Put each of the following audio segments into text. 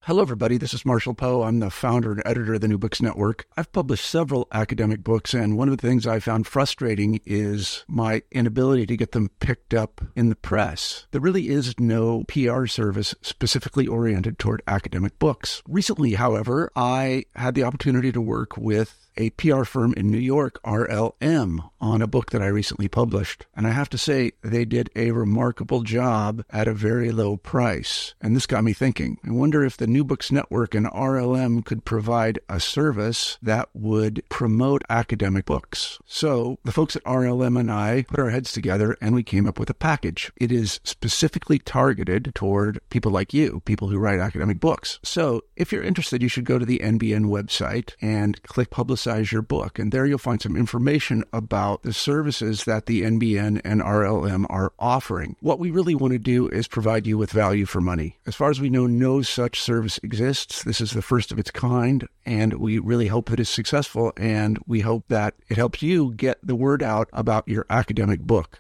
Hello, everybody. This is Marshall Poe. I'm the founder and editor of the New Books Network. I've published several academic books, and one of the things I found frustrating is my inability to get them picked up in the press. There really is no PR service specifically oriented toward academic books. Recently, however, I had the opportunity to work with a PR firm in New York, RLM, on a book that I recently published. And I have to say, they did a remarkable job at a very low price. And this got me thinking. I wonder if the New Books Network and RLM could provide a service that would promote academic books. So the folks at RLM and I put our heads together and we came up with a package. It is specifically targeted toward people like you, people who write academic books. So if you're interested, you should go to the NBN website and click Publicize Your Book. And there you'll find some information about the services that the NBN and RLM are offering. What we really want to do is provide you with value for money. As far as we know, no such service exists. This is the first of its kind, and we really hope that it's successful, and we hope that it helps you get the word out about your academic book.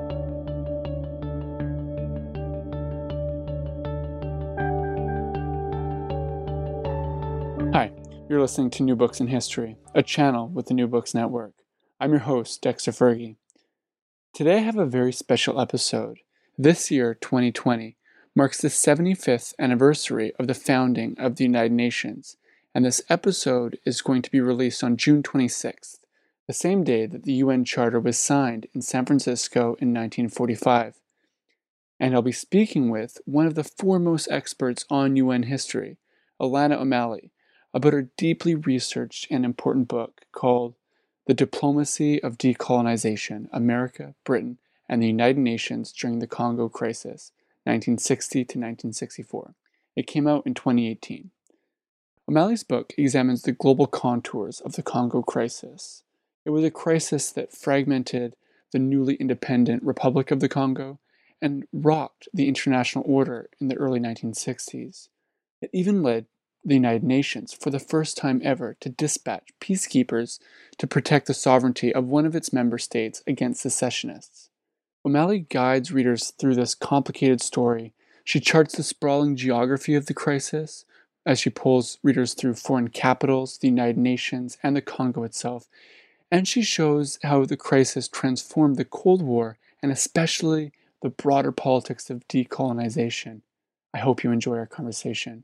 Hi, you're listening to New Books in History, a channel with the New Books Network. I'm your host, Dexter Fergie. Today I have a very special episode. This year, 2020, marks the 75th anniversary of the founding of the United Nations, and this episode is going to be released on June 26th, the same day that the UN Charter was signed in San Francisco in 1945. And I'll be speaking with one of the foremost experts on UN history, Alana O'Malley, about her deeply researched and important book called The Diplomacy of Decolonization, America, Britain, and the United Nations During the Congo Crisis, 1960 to 1964. It came out in 2018. O'Malley's book examines the global contours of the Congo crisis. It was a crisis that fragmented the newly independent Republic of the Congo and rocked the international order in the early 1960s. It even led the United Nations, for the first time ever, to dispatch peacekeepers to protect the sovereignty of one of its member states against secessionists. O'Malley guides readers through this complicated story. She charts the sprawling geography of the crisis as she pulls readers through foreign capitals, the United Nations, and the Congo itself. And she shows how the crisis transformed the Cold War and especially the broader politics of decolonization. I hope you enjoy our conversation.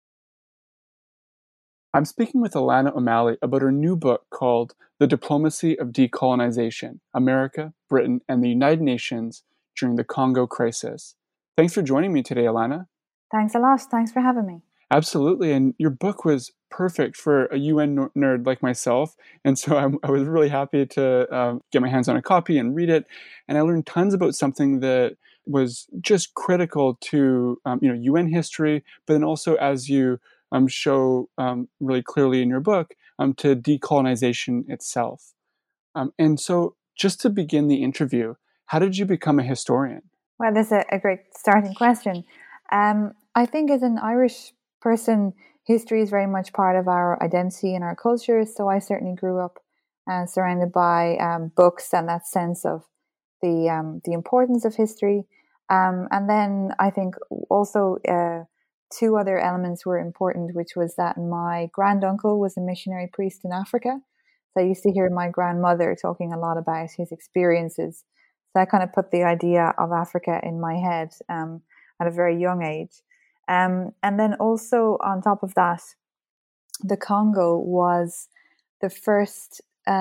I'm speaking with Alana O'Malley about her new book called The Diplomacy of Decolonization, America, Britain, and the United Nations During the Congo Crisis. Thanks for joining me today, Alana. Thanks a lot. Thanks for having me. Absolutely. And your book was perfect for a UN nerd like myself. And so I was really happy to get my hands on a copy and read it. And I learned tons about something that was just critical to UN history, but then also, as you show really clearly in your book, to decolonization itself. And so just to begin the interview, how did you become a historian? Well, that's a great starting question. I think as an Irish person, history is very much part of our identity and our culture. So I certainly grew up surrounded by books and that sense of the importance of history. And then I think also two other elements were important, which was that my granduncle was a missionary priest in Africa. So I used to hear my grandmother talking a lot about his experiences. So I kind of put the idea of Africa in my head at a very young age. And then also on top of that, the Congo was the first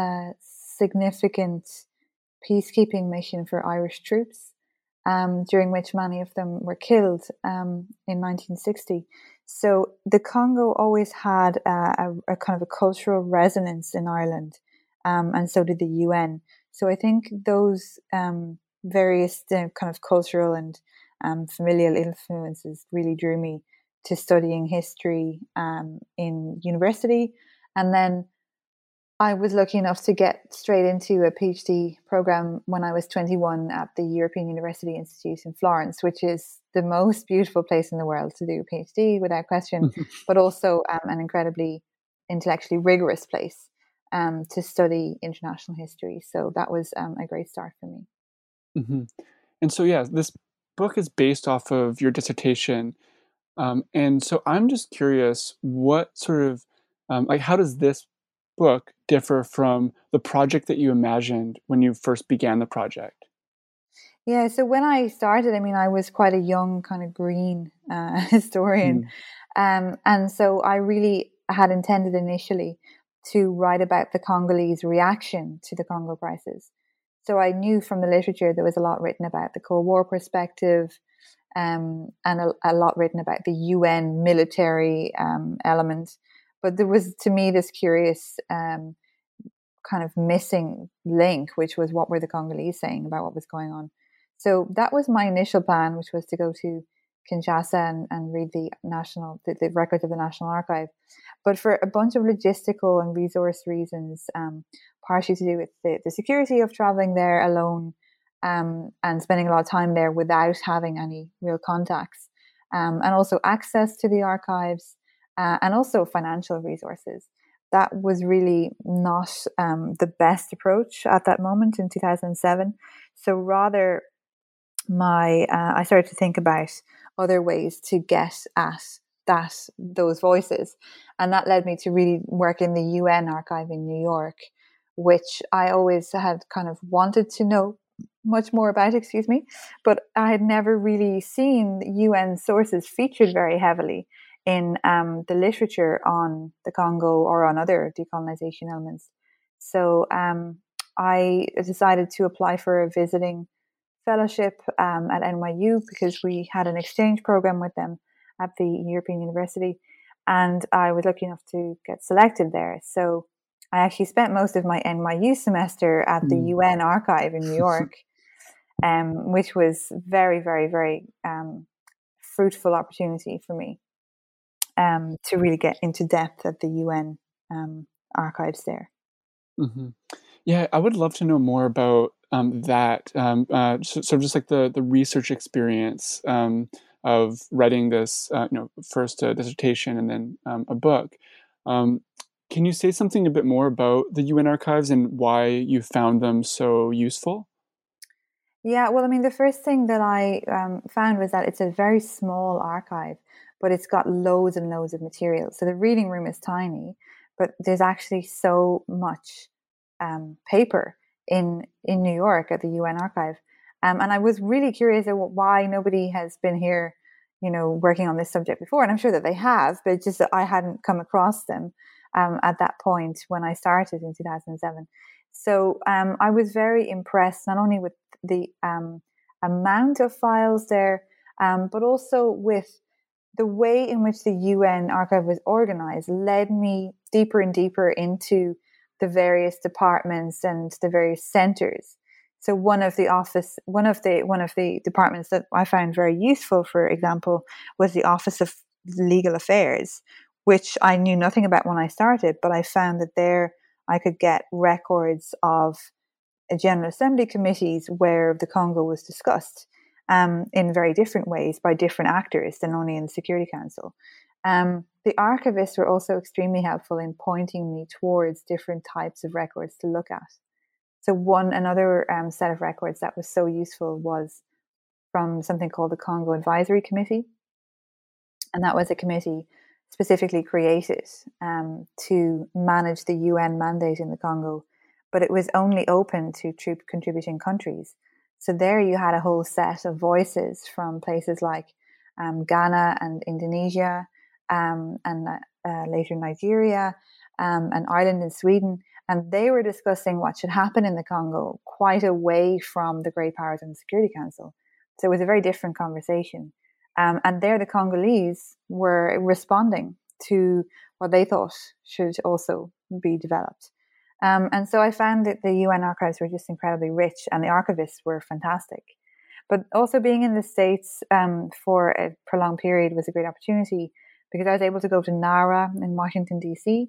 significant peacekeeping mission for Irish troops, during which many of them were killed in 1960. So the Congo always had a kind of a cultural resonance in Ireland, and so did the UN. So I think those various kind of cultural and familial influences really drew me to studying history in university. And then I was lucky enough to get straight into a PhD program when I was 21 at the European University Institute in Florence, which is the most beautiful place in the world to do a PhD without question, but also an incredibly intellectually rigorous place to study international history. So that was a great start for me. Mm-hmm. And so, yeah, this book is based off of your dissertation And so I'm just curious, what sort of, how does this book differ from the project that you imagined when you first began the project? Yeah, so when I started, I was quite a young kind of green historian. Mm. And so I really had intended initially to write about the Congolese reaction to the Congo crisis. So I knew from the literature there was a lot written about the Cold War perspective, and a lot written about the UN military element. But there was, to me, this curious kind of missing link, which was what were the Congolese saying about what was going on. So that was my initial plan, which was to go to Kinshasa and read the records of the National Archive. But for a bunch of logistical and resource reasons, partially to do with the security of traveling there alone, and spending a lot of time there without having any real contacts, and also access to the archives, and also financial resources. That was really not the best approach at that moment in 2007. So rather, I started to think about other ways to get at those voices, and that led me to really work in the UN archive in New York, which I always had kind of wanted to know much more about, but I had never really seen UN sources featured very heavily in the literature on the Congo or on other decolonization elements. So I decided to apply for a visiting fellowship at NYU because we had an exchange program with them at the European University, and I was lucky enough to get selected there. So I actually spent most of my NYU semester at the UN archive in New York, which was very, very, very fruitful opportunity for me to really get into depth at the UN archives there. Mm-hmm. Yeah, I would love to know more about that. Sort of just like the research experience of writing this, first a dissertation and then a book. Can you say something a bit more about the UN archives and why you found them so useful? Yeah, well, the first thing that I found was that it's a very small archive, but it's got loads and loads of material. So the reading room is tiny, but there's actually so much paper in New York at the UN archive. And I was really curious about why nobody has been here, working on this subject before. And I'm sure that they have, but it's just that I hadn't come across them at that point when I started in 2007. So I was very impressed, not only with the amount of files there, but also with the way in which the UN archive was organized led me deeper and deeper into the various departments and the various centers. So one of the departments that I found very useful, for example, was the Office of Legal Affairs, which I knew nothing about when I started, but I found that there I could get records of General Assembly committees where the Congo was discussed in very different ways by different actors than only in the Security Council. The archivists were also extremely helpful in pointing me towards different types of records to look at. So another set of records that was so useful was from something called the Congo Advisory Committee. And that was a committee specifically created to manage the UN mandate in the Congo, but it was only open to troop contributing countries. So there you had a whole set of voices from places like Ghana and Indonesia, and later Nigeria, and Ireland and Sweden. And they were discussing what should happen in the Congo quite away from the great powers in the Security Council. So it was a very different conversation. And there the Congolese were responding to what they thought should also be developed. And so I found that the UN archives were just incredibly rich and the archivists were fantastic. But also being in the States for a prolonged period was a great opportunity because I was able to go to NARA in Washington, D.C.,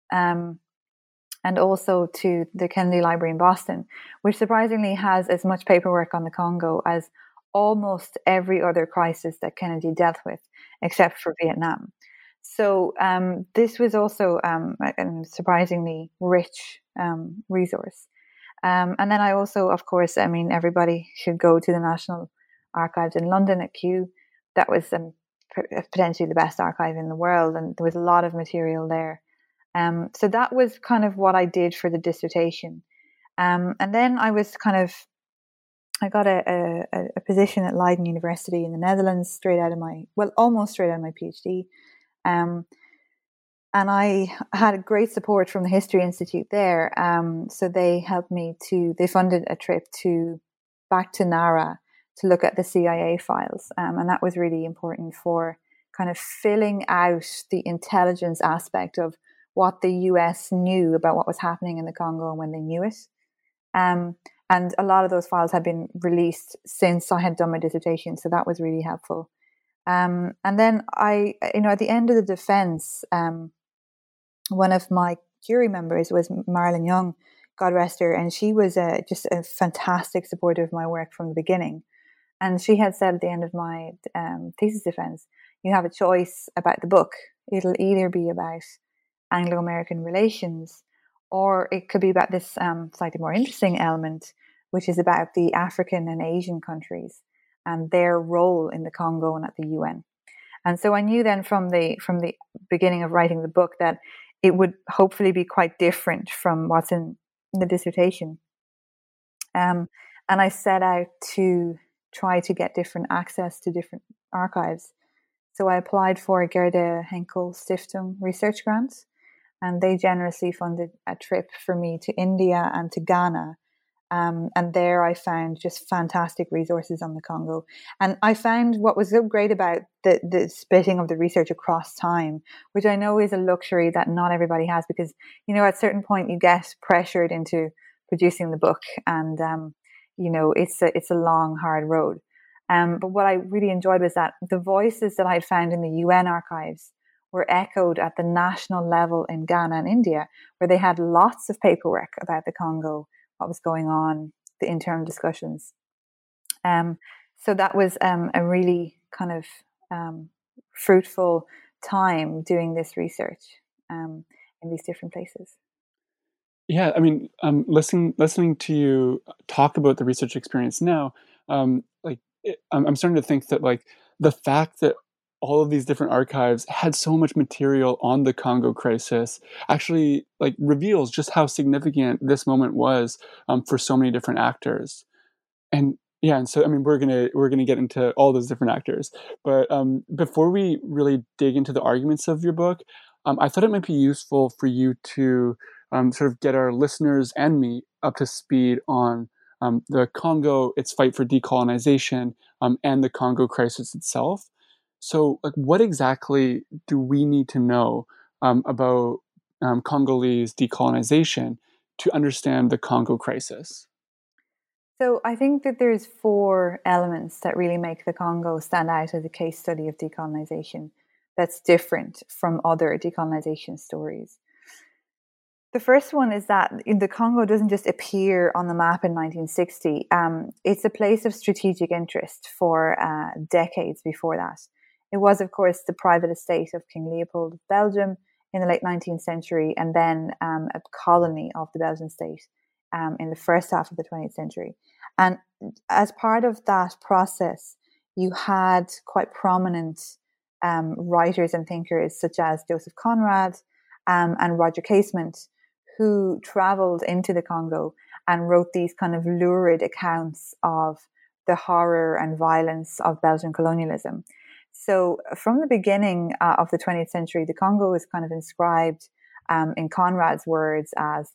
and also to the Kennedy Library in Boston, which surprisingly has as much paperwork on the Congo as almost every other crisis that Kennedy dealt with, except for Vietnam. So this was also a surprisingly rich resource. And then I also, of course, everybody should go to the National Archives in London at Kew. That was potentially the best archive in the world, and there was a lot of material there. So that was kind of what I did for the dissertation. And then I got a position at Leiden University in the Netherlands almost straight out of my PhD. And I had great support from the History Institute there. So they helped me they funded a trip back to Nara to look at the CIA files. And that was really important for kind of filling out the intelligence aspect of what the US knew about what was happening in the Congo and when they knew it. And a lot of those files had been released since I had done my dissertation. So that was really helpful. And then at the end of the defense, one of my jury members was Marilyn Young, God rest her, and she was just a fantastic supporter of my work from the beginning. And she had said at the end of my thesis defense, you have a choice about the book. It'll either be about Anglo-American relations, or it could be about this slightly more interesting element, which is about the African and Asian countries and their role in the Congo and at the UN. And so I knew then from the beginning of writing the book that it would hopefully be quite different from what's in the dissertation. And I set out to try to get different access to different archives. So I applied for a Gerda Henkel Stiftung research grant, and they generously funded a trip for me to India and to Ghana. And there I found just fantastic resources on the Congo. And I found what was so great about the splitting of the research across time, which I know is a luxury that not everybody has, because, at a certain point you get pressured into producing the book, and, it's a long, hard road. But what I really enjoyed was that the voices that I'd found in the UN archives were echoed at the national level in Ghana and India, where they had lots of paperwork about the Congo, what was going on, the internal discussions. So that was a really kind of fruitful time doing this research in these different places. Yeah, I mean, listening to you talk about the research experience now, I'm starting to think that the fact that all of these different archives had so much material on the Congo crisis actually reveals just how significant this moment was for so many different actors. And yeah, and so we're gonna get into all those different actors, but before we really dig into the arguments of your book, I thought it might be useful for you to sort of get our listeners and me up to speed on the Congo, its fight for decolonization, and the Congo crisis itself. So, what exactly do we need to know about Congolese decolonization to understand the Congo crisis? So I think that there's 4 elements that really make the Congo stand out as a case study of decolonization that's different from other decolonization stories. The first one is that the Congo doesn't just appear on the map in 1960. It's a place of strategic interest for decades before that. It was, of course, the private estate of King Leopold of Belgium in the late 19th century, and then a colony of the Belgian state in the first half of the 20th century. And as part of that process, you had quite prominent writers and thinkers such as Joseph Conrad and Roger Casement, who traveled into the Congo and wrote these kind of lurid accounts of the horror and violence of Belgian colonialism. So from the beginning of the 20th century, the Congo is kind of inscribed in Conrad's words as,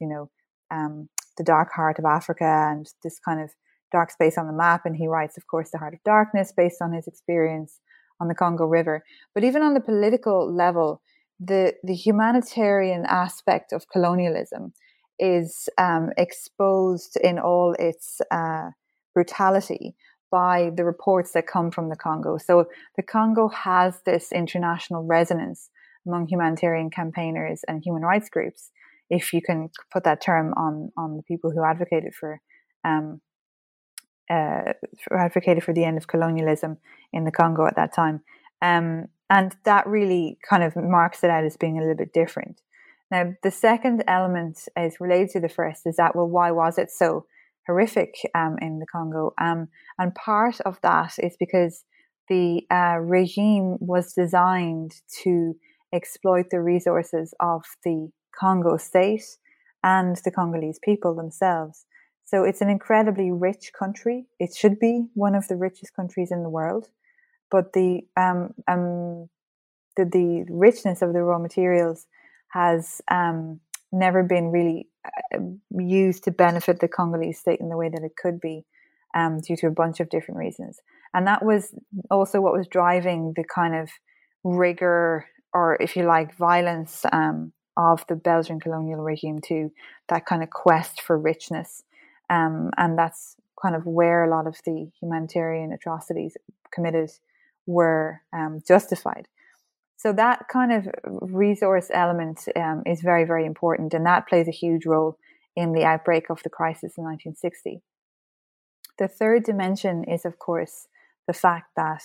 the dark heart of Africa and this kind of dark space on the map. And he writes, of course, the heart of darkness based on his experience on the Congo River. But even on the political level, the humanitarian aspect of colonialism is exposed in all its brutality by the reports that come from the Congo. So the Congo has this international resonance among humanitarian campaigners and human rights groups, if you can put that term on the people who advocated for the end of colonialism in the Congo at that time. And that really kind of marks it out as being a little bit different. Now, the second element is related to the first, is that, well, why was it so horrific in the Congo? And part of that is because the regime was designed to exploit the resources of the Congo state and the Congolese people themselves. So it's an incredibly rich country. It should be one of the richest countries in the world, but the richness of the raw materials has never been really used to benefit the Congolese state in the way that it could be, due to a bunch of different reasons. And that was also what was driving the kind of rigor, or if you like, violence of the Belgian colonial regime to that kind of quest for richness. And that's kind of where a lot of the humanitarian atrocities committed were justified. So that kind of resource element is very, very important, and that plays a huge role in the outbreak of the crisis in 1960. The third dimension is, of course, the fact that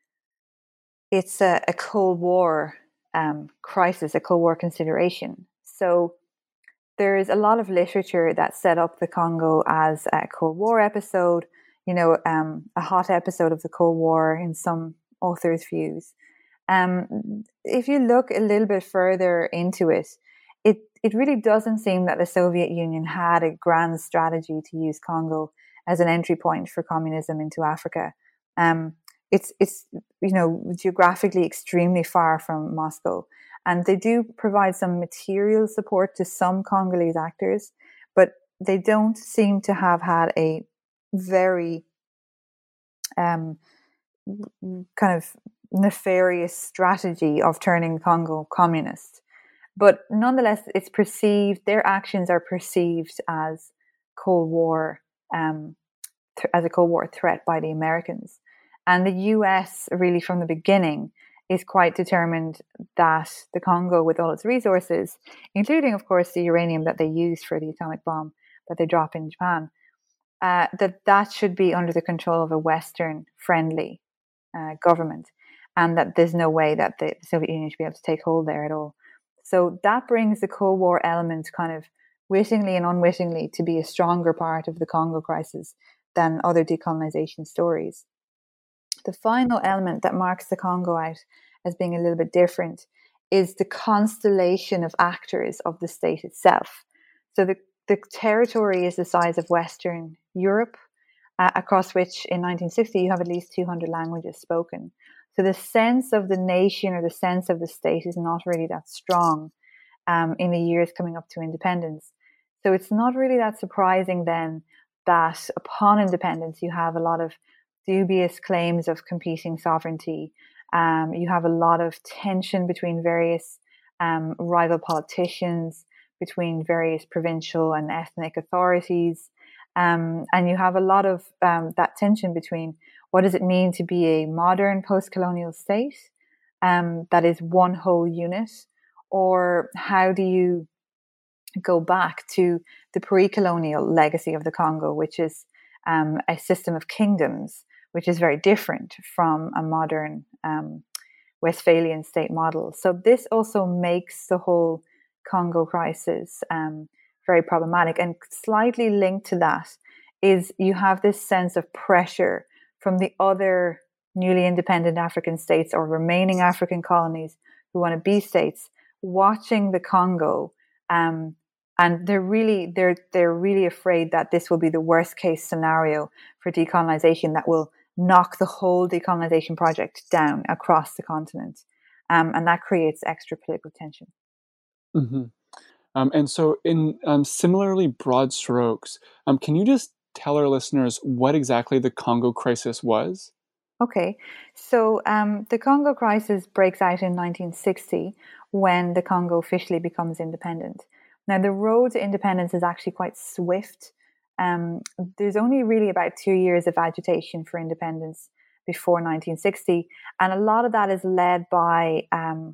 it's a Cold War crisis, a Cold War consideration. So there is a lot of literature that set up the Congo as a Cold War episode, a hot episode of the Cold War in some authors' views. If you look a little bit further into it, it really doesn't seem that the Soviet Union had a grand strategy to use Congo as an entry point for communism into Africa. It's geographically extremely far from Moscow, and they do provide some material support to some Congolese actors, but they don't seem to have had a very kind of nefarious strategy of turning Congo communist. But nonetheless, it's perceived, their actions are perceived as Cold War, as a Cold War threat by the Americans. And the US, really from the beginning, is quite determined that the Congo, with all its resources, including, of course, the uranium that they used for the atomic bomb that they dropped in Japan, that should be under the control of a Western-friendly government, and that there's no way that the Soviet Union should be able to take hold there at all. So that brings the Cold War element kind of wittingly and unwittingly to be a stronger part of the Congo crisis than other decolonization stories. The final element that marks the Congo out as being a little bit different is the constellation of actors of the state itself. So the territory is the size of Western Europe, across which in 1960 you have at least 200 languages spoken. So the sense of the nation or the sense of the state is not really that strong in the years coming up to independence. So it's not really that surprising then that upon independence you have a lot of dubious claims of competing sovereignty. You have a lot of tension between various rival politicians, between various provincial and ethnic authorities. And you have a lot of that tension between what does it mean to be a modern post-colonial state that is one whole unit, or how do you go back to the pre-colonial legacy of the Congo, which is a system of kingdoms, which is very different from a modern Westphalian state model. So this also makes the whole Congo crisis very problematic. And slightly linked to that is you have this sense of pressure from the other newly independent African states or remaining African colonies who want to be states, watching the Congo, and they're really afraid that this will be the worst case scenario for decolonization that will knock the whole decolonization project down across the continent, and that creates extra political tension. Mm-hmm. And so, in similarly broad strokes, can you just tell our listeners what exactly the Congo crisis was? Okay, so the Congo crisis breaks out in 1960 when the Congo officially becomes independent. Now, the road to independence is actually quite swift. There's only really about 2 years of agitation for independence before 1960, and a lot of that is led by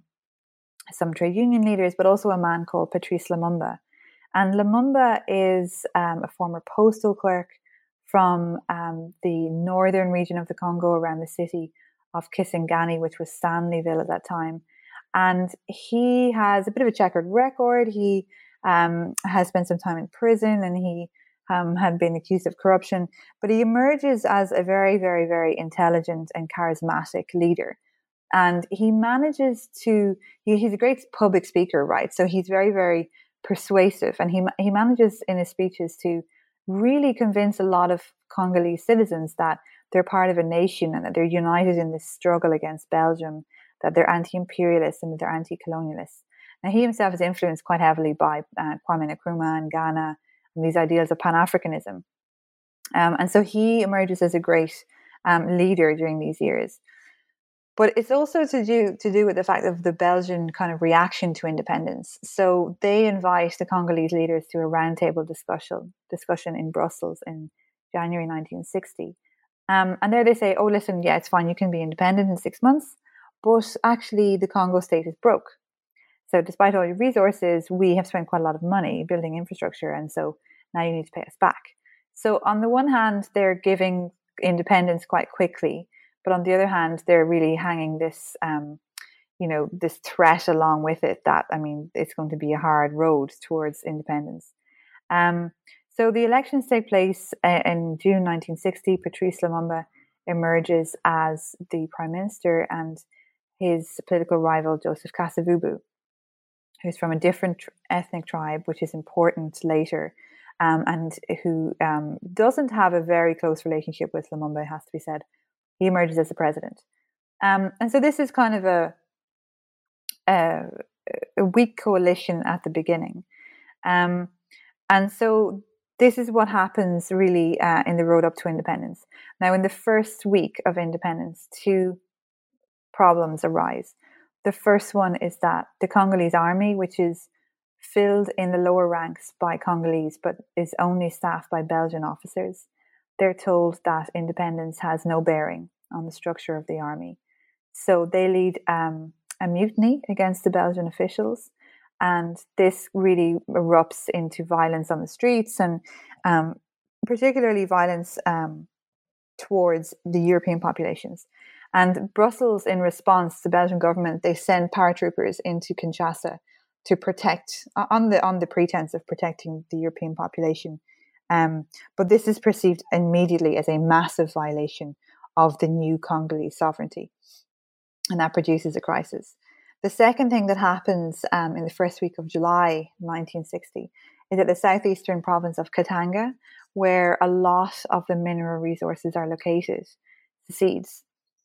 some trade union leaders, but also a man called Patrice Lumumba. And Lumumba is a former postal clerk from the northern region of the Congo around the city of Kisangani, which was Stanleyville at that time. And he has a bit of a checkered record. He has spent some time in prison, and he had been accused of corruption, but he emerges as a very, very, very intelligent and charismatic leader. And he manages to, he's a great public speaker, right? So he's very, very persuasive, and he manages in his speeches to really convince a lot of Congolese citizens that they're part of a nation and that they're united in this struggle against Belgium, that they're anti-imperialists and that they're anti-colonialists. Now, he himself is influenced quite heavily by Kwame Nkrumah and Ghana and these ideals of Pan-Africanism. And so he emerges as a great leader during these years. But it's also to do with the fact of the Belgian kind of reaction to independence. So they invite the Congolese leaders to a roundtable discussion in Brussels in January 1960. And there they say, oh, listen, yeah, it's fine, you can be independent in 6 months, but actually the Congo state is broke. So despite all your resources, we have spent quite a lot of money building infrastructure, and so now you need to pay us back. So on the one hand, they're giving independence quite quickly, but on the other hand, they're really hanging this, this threat along with it that, I mean, it's going to be a hard road towards independence. So the elections take place in June 1960. Patrice Lumumba emerges as the prime minister, and his political rival, Joseph Kasavubu, who's from a different ethnic tribe, which is important later, and who doesn't have a very close relationship with Lumumba, it has to be said. He emerges as the president. And so this is kind of a weak coalition at the beginning. And so this is what happens really in the road up to independence. Now, in the first week of independence, two problems arise. The first one is that the Congolese army, which is filled in the lower ranks by Congolese, but is only staffed by Belgian officers, they're told that independence has no bearing on the structure of the army. So they lead a mutiny against the Belgian officials, and this really erupts into violence on the streets, and particularly violence towards the European populations. And Brussels, in response, the Belgian government, they send paratroopers into Kinshasa to protect, on the pretense of protecting the European population. But this is perceived immediately as a massive violation of the new Congolese sovereignty, and that produces a crisis. The second thing that happens in the first week of July 1960 is that the southeastern province of Katanga, where a lot of the mineral resources are located, secedes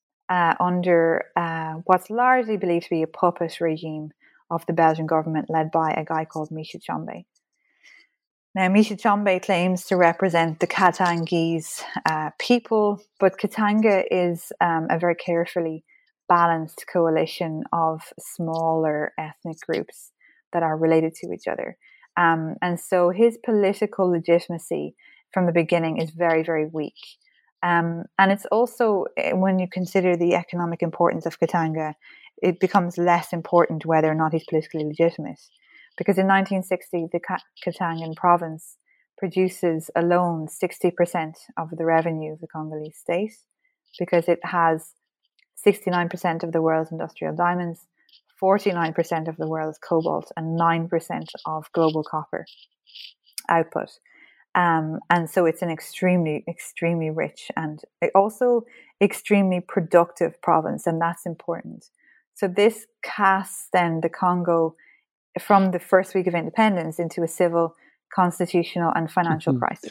under what's largely believed to be a puppet regime of the Belgian government led by a guy called Michel Tshombe. Now, Michel Tshombe claims to represent the Katangese people, but Katanga is a very carefully balanced coalition of smaller ethnic groups that are related to each other. And so his political legitimacy from the beginning is very, very weak. And it's also, when you consider the economic importance of Katanga, it becomes less important whether or not he's politically legitimate. Because in 1960, the Katangan province produces alone 60% of the revenue of the Congolese state, because it has 69% of the world's industrial diamonds, 49% of the world's cobalt, and 9% of global copper output. And so it's an extremely, extremely rich and also extremely productive province, and that's important. So this casts then the Congo from the first week of independence into a civil, constitutional, and financial crisis.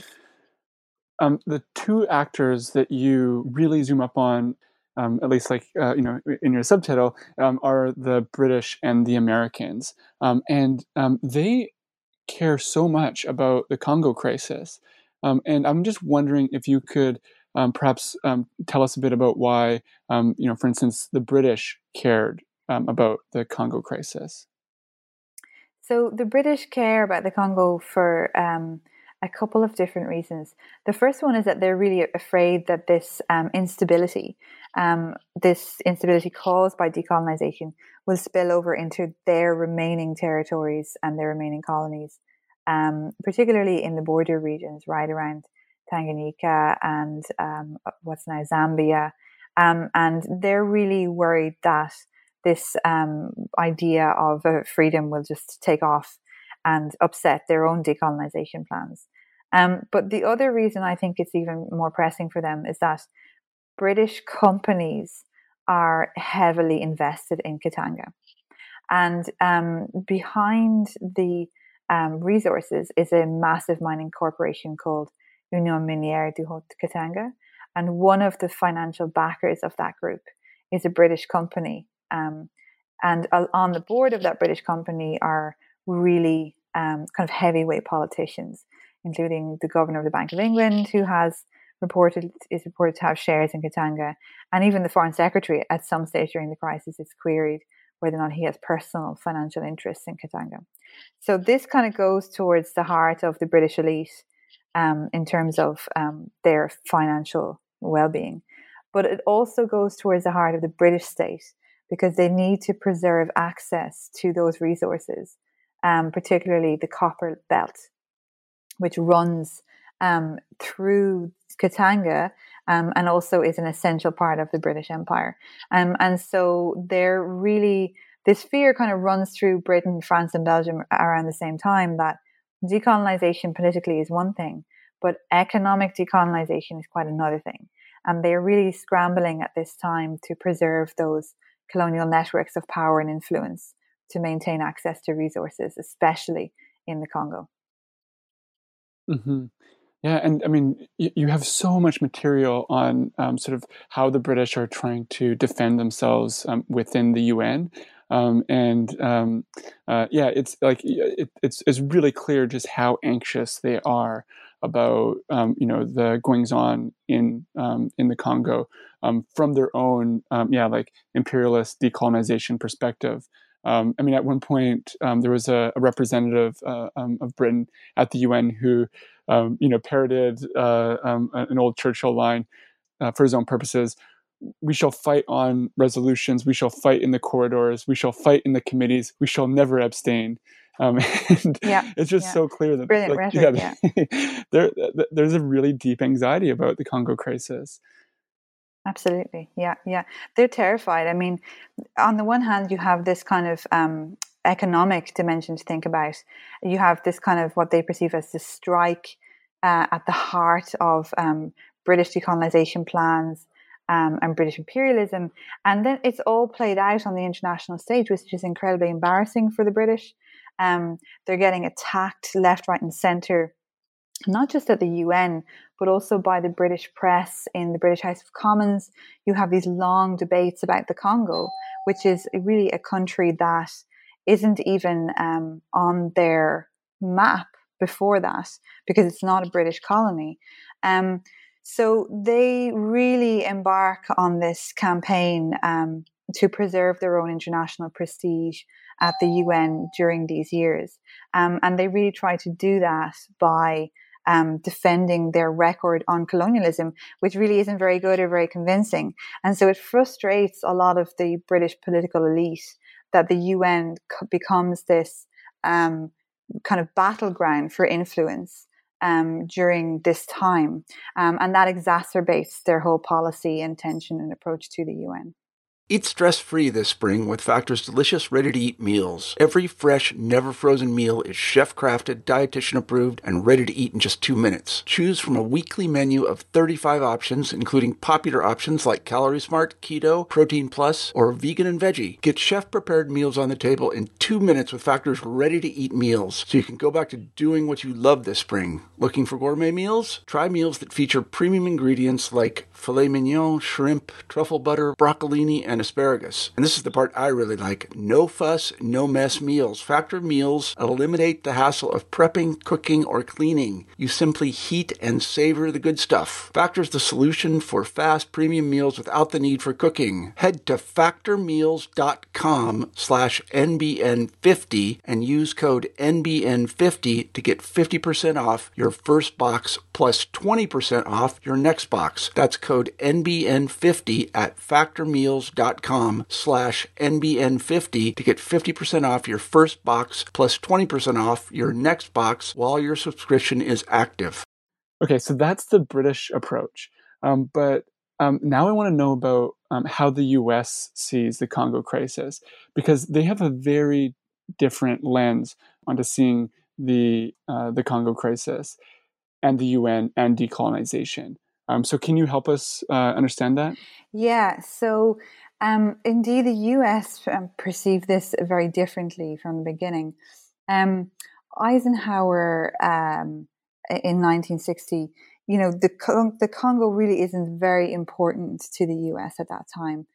The two actors that you really zoom up on, at least in your subtitle, are the British and the Americans. And they care so much about the Congo crisis. And I'm just wondering if you could perhaps tell us a bit about why, for instance, the British cared about the Congo crisis. So the British care about the Congo for a couple of different reasons. The first one is that they're really afraid that this instability caused by decolonization will spill over into their remaining territories and their remaining colonies, particularly in the border regions right around Tanganyika and what's now Zambia. And they're really worried that this idea of freedom will just take off and upset their own decolonization plans. But the other reason I think it's even more pressing for them is that British companies are heavily invested in Katanga. And behind the resources is a massive mining corporation called Union Minière du Haut-Katanga. And one of the financial backers of that group is a British company. And on the board of that British company are really kind of heavyweight politicians, including the governor of the Bank of England, who is reported to have shares in Katanga, and even the foreign secretary at some stage during the crisis is queried whether or not he has personal financial interests in Katanga. So this kind of goes towards the heart of the British elite in terms of their financial well-being. But it also goes towards the heart of the British state because they need to preserve access to those resources, particularly the copper belt, which runs through Katanga and also is an essential part of the British Empire. And so they're really, this fear kind of runs through Britain, France, and Belgium around the same time that decolonization politically is one thing, but economic decolonization is quite another thing. And they're really scrambling at this time to preserve those colonial networks of power and influence to maintain access to resources, especially in the Congo. Mm-hmm. Yeah, and I mean, you have so much material on sort of how the British are trying to defend themselves within the UN, it's like it's really clear just how anxious they are about the goings on in the Congo from their own like imperialist decolonization perspective. I mean, at one point there was a representative of Britain at the UN who parroted an old Churchill line for his own purposes. We shall fight on resolutions. We shall fight in the corridors. We shall fight in the committees. We shall never abstain. And it's just so clear that brilliant rhetoric, there's a really deep anxiety about the Congo crisis. Absolutely. Yeah. They're terrified. I mean, on the one hand, you have this kind of economic dimension to think about. You have this kind of what they perceive as the strike at the heart of British decolonization plans and British imperialism. And then it's all played out on the international stage, which is incredibly embarrassing for the British. They're getting attacked left, right, and centre, not just at the UN, but also by the British press in the British House of Commons. You have these long debates about the Congo, which is really a country that isn't even on their map before that, because it's not a British colony. So they really embark on this campaign to preserve their own international prestige at the UN during these years. And they really try to do that by defending their record on colonialism, which really isn't very good or very convincing. And so it frustrates a lot of the British political elite that the UN becomes this kind of battleground for influence during this time. And that exacerbates their whole policy, intention, and approach to the UN. Eat stress-free this spring with Factor's delicious, ready-to-eat meals. Every fresh, never-frozen meal is chef-crafted, dietitian-approved, and ready to eat in just 2 minutes. Choose from a weekly menu of 35 options, including popular options like Calorie Smart, Keto, Protein Plus, or Vegan and Veggie. Get chef-prepared meals on the table in 2 minutes with Factor's ready-to-eat meals, so you can go back to doing what you love this spring. Looking for gourmet meals? Try meals that feature premium ingredients like filet mignon, shrimp, truffle butter, broccolini, and asparagus. And this is the part I really like. No fuss, no mess meals. Factor meals eliminate the hassle of prepping, cooking, or cleaning. You simply heat and savor the good stuff. Factor's the solution for fast premium meals without the need for cooking. Head to factormeals.com/NBN50 and use code NBN50 to get 50% off your first box plus 20% off your next box. That's code NBN50 at factormeals.com/NBN50 to get 50% off your first box plus 20% off your next box while your subscription is active. Okay, so that's the British approach. But now I want to know about how the US sees the Congo crisis, because they have a very different lens onto seeing the Congo crisis. and the UN and decolonization. So can you help us understand that? Yeah, so indeed, the US perceived this very differently from the beginning. Eisenhower in 1960, the Congo really isn't very important to the US at that time.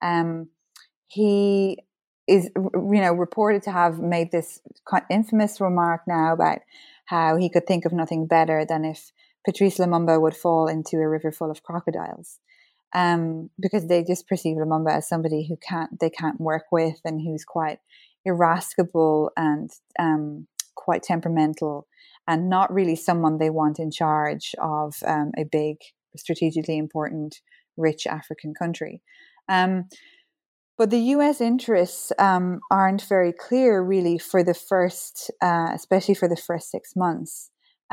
He is, reported to have made this infamous remark now about how he could think of nothing better than if Patrice Lumumba would fall into a river full of crocodiles. Because they just perceive Lumumba as somebody who they can't work with, and who's quite irascible and quite temperamental, and not really someone they want in charge of a big, strategically important, rich African country. But the US interests aren't very clear, really, for the first, especially for the first 6 months.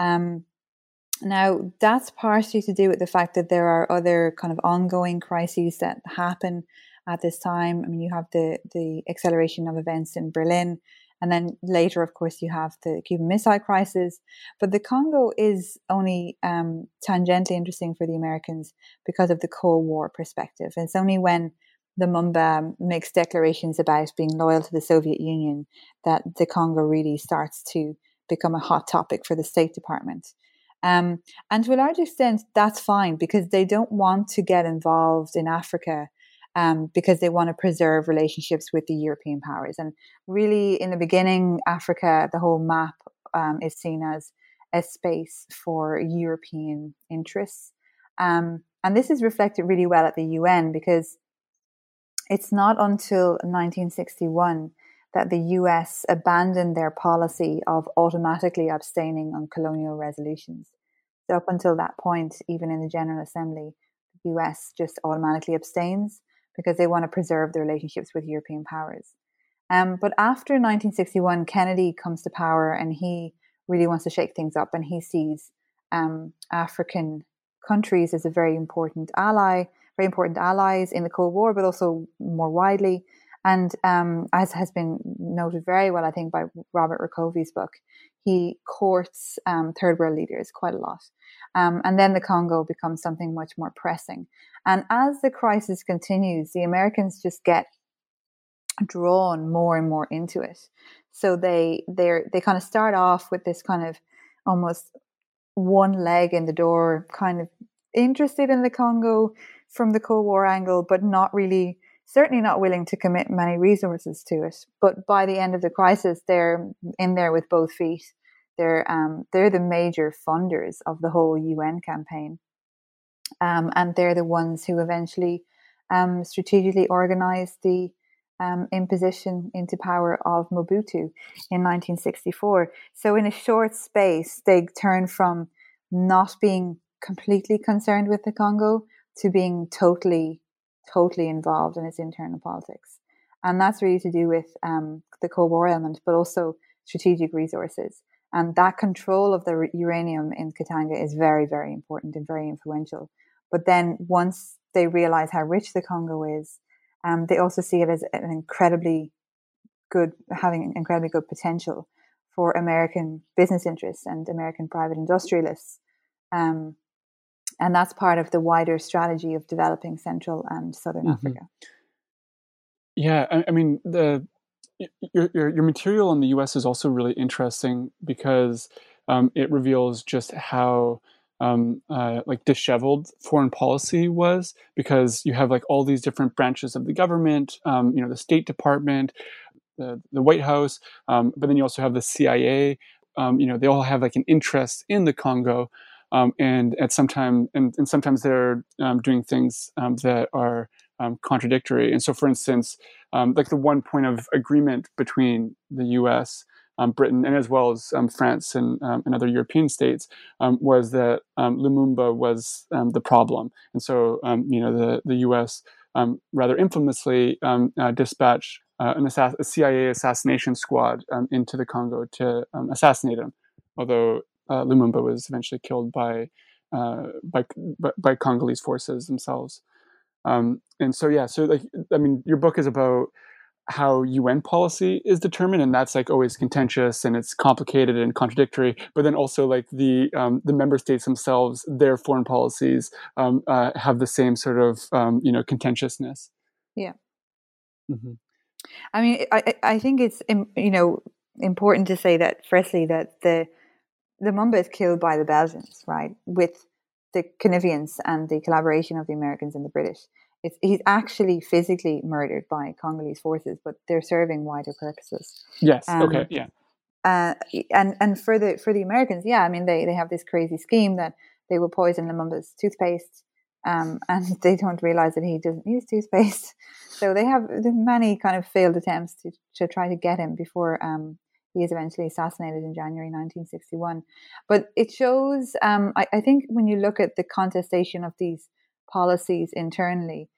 Now, that's partially to do with the fact that there are other kind of ongoing crises that happen at this time. I mean, you have the acceleration of events in Berlin, and then later, of course, you have the Cuban Missile Crisis. But the Congo is only tangentially interesting for the Americans because of the Cold War perspective. It's only when Lumumba makes declarations about being loyal to the Soviet Union that the Congo really starts to become a hot topic for the State Department. And to a large extent, that's fine, because they don't want to get involved in Africa because they want to preserve relationships with the European powers. And really, in the beginning, Africa, the whole map is seen as a space for European interests. And this is reflected really well at the UN, because it's not until 1961 that the US abandoned their policy of automatically abstaining on colonial resolutions. So up until that point, even in the General Assembly, the US just automatically abstains because they want to preserve the relationships with European powers. But after 1961, Kennedy comes to power, and he really wants to shake things up, and he sees African countries as a very important allies in the Cold War, but also more widely. And as has been noted very well, I think, by Robert Rakove's book, he courts third world leaders quite a lot. And then the Congo becomes something much more pressing. And as the crisis continues, the Americans just get drawn more and more into it. So they kind of start off with this kind of almost one leg in the door, kind of interested in the Congo from the Cold War angle, but not really, certainly not willing to commit many resources to it. But by the end of the crisis, they're in there with both feet. They're the major funders of the whole UN campaign. And they're the ones who eventually strategically organized the imposition into power of Mobutu in 1964. So in a short space, they turn from not being completely concerned with the Congo to being totally involved in its internal politics. And that's really to do with the Cold War element, but also strategic resources. And that control of the uranium in Katanga is very, very important and very influential. But then once they realize how rich the Congo is, they also see it as having incredibly good potential for American business interests and American private industrialists. And that's part of the wider strategy of developing Central and Southern Africa. Yeah, I mean, your material on the U.S. is also really interesting because it reveals just how like disheveled foreign policy was, because you have like all these different branches of the government, the State Department, the White House, but then you also have the CIA. They all have like an interest in the Congo. And sometimes they're doing things that are contradictory. And so, for instance, like the one point of agreement between the U.S., Britain, and as well as France and other European states was that Lumumba was the problem. And so, the U.S. Rather infamously dispatched a CIA assassination squad into the Congo to assassinate him, although Lumumba was eventually killed by Congolese forces themselves. And so, yeah, so like, I mean, your book is about how UN policy is determined, and that's like always contentious and it's complicated and contradictory. But then also like the member states themselves, their foreign policies have the same sort of contentiousness. Yeah. Mm-hmm. I mean, I think it's important to say that firstly that the Lumumba is killed by the Belgians, right, with the Canadians and the collaboration of the Americans and the British. He's actually physically murdered by Congolese forces, but they're serving wider purposes. Yes. Okay. Yeah. And for the Americans, yeah, I mean they have this crazy scheme that they will poison Lumumba's toothpaste, and they don't realize that he doesn't use toothpaste. So they have many kind of failed attempts to try to get him before he is eventually assassinated in January 1961. But it shows, I think, when you look at the contestation of these policies internally,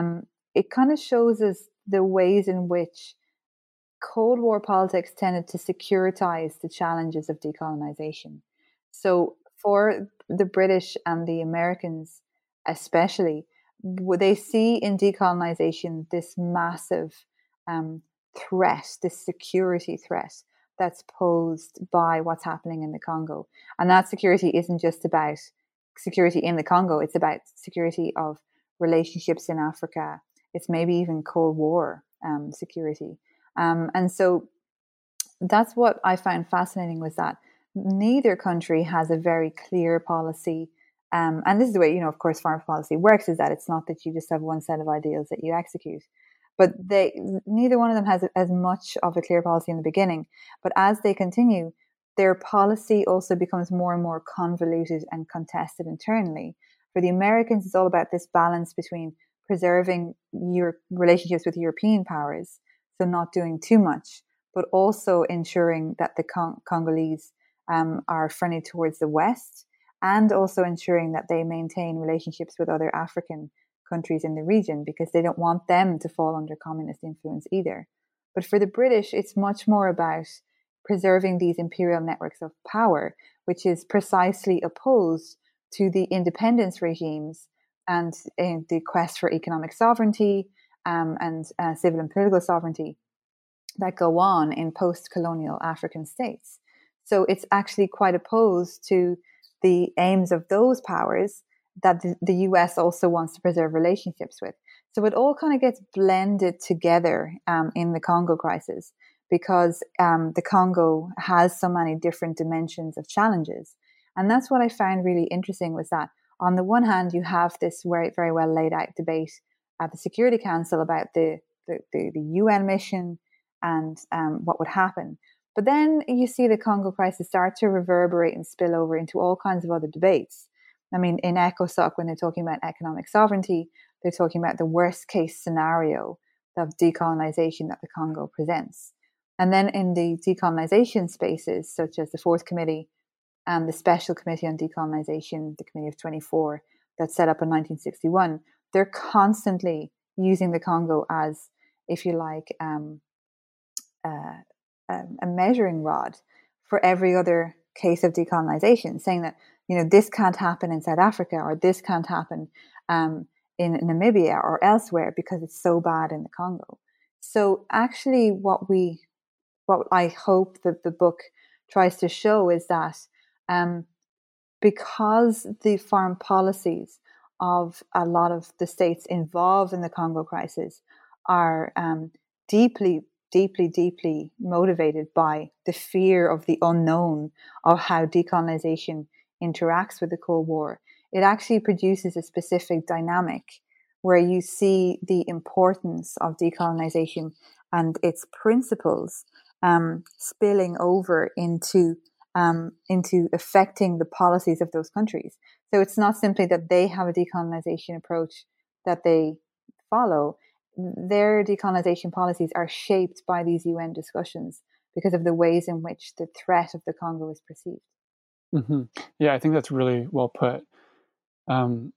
it kind of shows us the ways in which Cold War politics tended to securitize the challenges of decolonization. So for the British and the Americans especially, they see in decolonization this massive threat, this security threat that's posed by what's happening in the Congo. And that security isn't just about security in the Congo, it's about security of relationships in Africa. It's maybe even Cold War security. And so that's what I found fascinating, was that neither country has a very clear policy. And this is the way, of course, foreign policy works, is that it's not that you just have one set of ideals that you execute. But neither one of them has as much of a clear policy in the beginning. But as they continue, their policy also becomes more and more convoluted and contested internally. For the Americans, it's all about this balance between preserving your relationships with European powers, so not doing too much, but also ensuring that the Congolese are friendly towards the West, and also ensuring that they maintain relationships with other African countries in the region, because they don't want them to fall under communist influence either. But for the British, it's much more about preserving these imperial networks of power, which is precisely opposed to the independence regimes and the quest for economic sovereignty and civil and political sovereignty that go on in post-colonial African states. So it's actually quite opposed to the aims of those powers that the US also wants to preserve relationships with. So it all kind of gets blended together in the Congo crisis, because the Congo has so many different dimensions of challenges. And that's what I found really interesting, was that on the one hand, you have this very, very well laid out debate at the Security Council about the UN mission and what would happen. But then you see the Congo crisis start to reverberate and spill over into all kinds of other debates. I mean, in ECOSOC, when they're talking about economic sovereignty, they're talking about the worst case scenario of decolonization that the Congo presents. And then in the decolonization spaces, such as the Fourth Committee and the Special Committee on Decolonization, the Committee of 24, that's set up in 1961, they're constantly using the Congo as, if you like, a measuring rod for every other case of decolonization, saying that, this can't happen in South Africa, or this can't happen in Namibia or elsewhere because it's so bad in the Congo. So actually what I hope that the book tries to show is that because the foreign policies of a lot of the states involved in the Congo crisis are deeply motivated by the fear of the unknown, of how decolonization interacts with the Cold War, it actually produces a specific dynamic where you see the importance of decolonization and its principles spilling over into affecting the policies of those countries. So it's not simply that they have a decolonization approach that they follow. Their decolonization policies are shaped by these UN discussions because of the ways in which the threat of the Congo is perceived. Mm-hmm. Yeah, I think that's really well put. And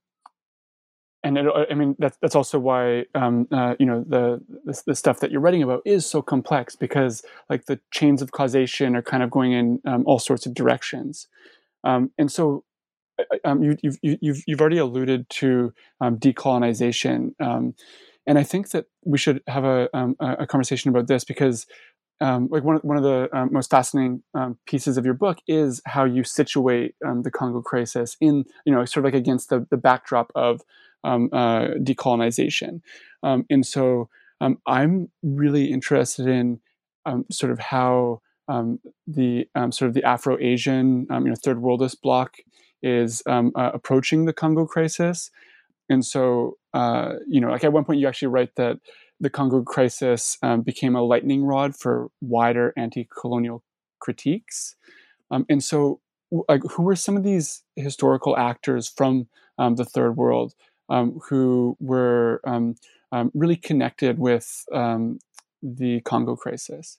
that's also why the stuff that you're writing about is so complex, because like the chains of causation are kind of going in all sorts of directions. And so you've already alluded to decolonization And I think that we should have a conversation about this because like one of the most fascinating pieces of your book is how you situate the Congo crisis in, sort of like against the backdrop of decolonization. And so I'm really interested in sort of how the sort of the Afro-Asian, third worldist bloc is approaching the Congo crisis. And so, like at one point you actually write that the Congo crisis became a lightning rod for wider anti-colonial critiques. And so, like, who were some of these historical actors from the Third World who were really connected with the Congo crisis?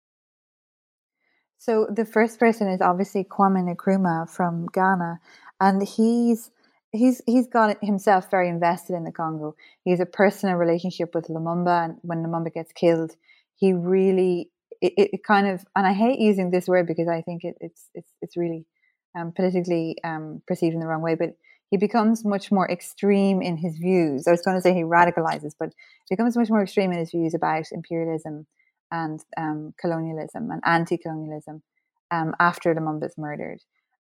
So the first person is obviously Kwame Nkrumah from Ghana, and he's got himself very invested in the Congo. He has a personal relationship with Lumumba, and when Lumumba gets killed, he really it kind of, and I hate using this word because I think it's really politically perceived in the wrong way, but he becomes much more extreme in his views. I was going to say he radicalizes, but becomes much more extreme in his views about imperialism and colonialism and anti-colonialism after Lumumba is murdered.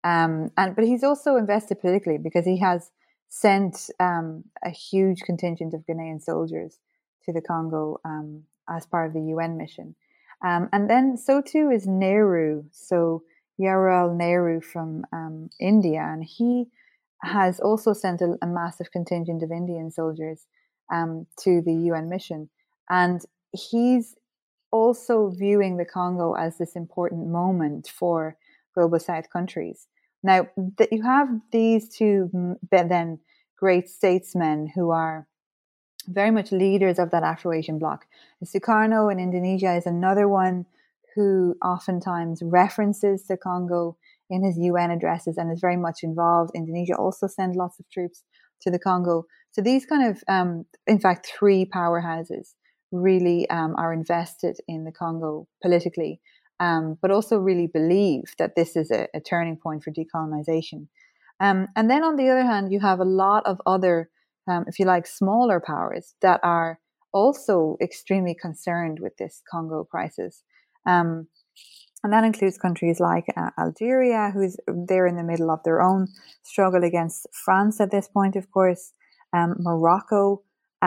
But he's also invested politically because he has sent a huge contingent of Ghanaian soldiers to the Congo as part of the UN mission. And then so too is Nehru. So Jawaharlal Nehru from India, and he has also sent a massive contingent of Indian soldiers to the UN mission. And he's also viewing the Congo as this important moment for global South countries. Now, that you have these two then great statesmen who are very much leaders of that Afro-Asian bloc. Sukarno in Indonesia is another one who oftentimes references the Congo in his UN addresses and is very much involved. Indonesia also sends lots of troops to the Congo. So these kind of, in fact, three powerhouses really are invested in the Congo politically, but also really believe that this is a turning point for decolonization. And then on the other hand, you have a lot of other, if you like, smaller powers that are also extremely concerned with this Congo crisis. And that includes countries like Algeria, they're in the middle of their own struggle against France at this point, of course, Morocco,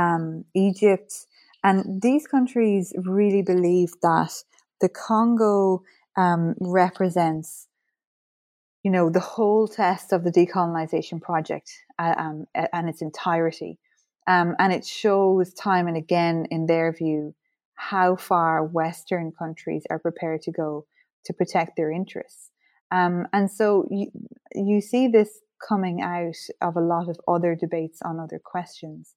Egypt. And these countries really believe that the Congo represents, the whole test of the decolonization project and its entirety. And it shows time and again, in their view, how far Western countries are prepared to go to protect their interests. And so you see this coming out of a lot of other debates on other questions.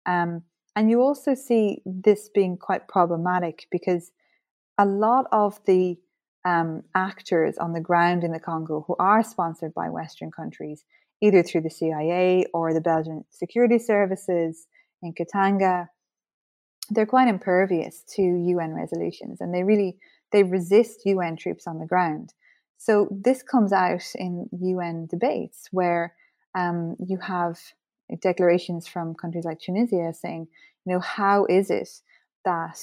And you also see this being quite problematic because a lot of the actors on the ground in the Congo who are sponsored by Western countries, either through the CIA or the Belgian security services in Katanga, they're quite impervious to UN resolutions, and they resist UN troops on the ground. So this comes out in UN debates where you have declarations from countries like Tunisia saying, how is it that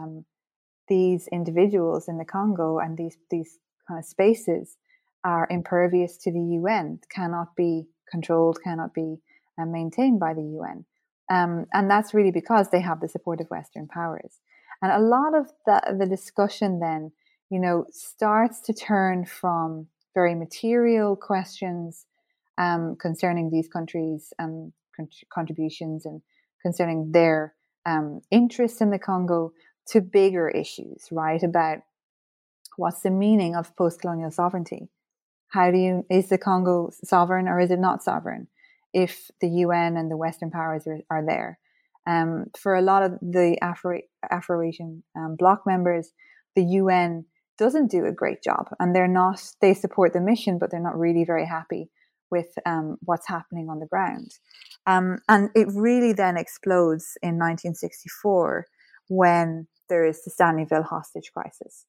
these individuals in the Congo and these kind of spaces are impervious to the UN, cannot be controlled, cannot be maintained by the UN. And that's really because they have the support of Western powers. And a lot of the discussion then, starts to turn from very material questions concerning these countries' contributions and concerning their interests in the Congo to bigger issues, right? About what's the meaning of post-colonial sovereignty? Is the Congo sovereign or is it not sovereign if the UN and the Western powers are there? For a lot of the Afro-Asian bloc members, the UN doesn't do a great job, and they support the mission, but they're not really very happy with what's happening on the ground. And it really then explodes in 1964 when there is the Stanleyville hostage crisis.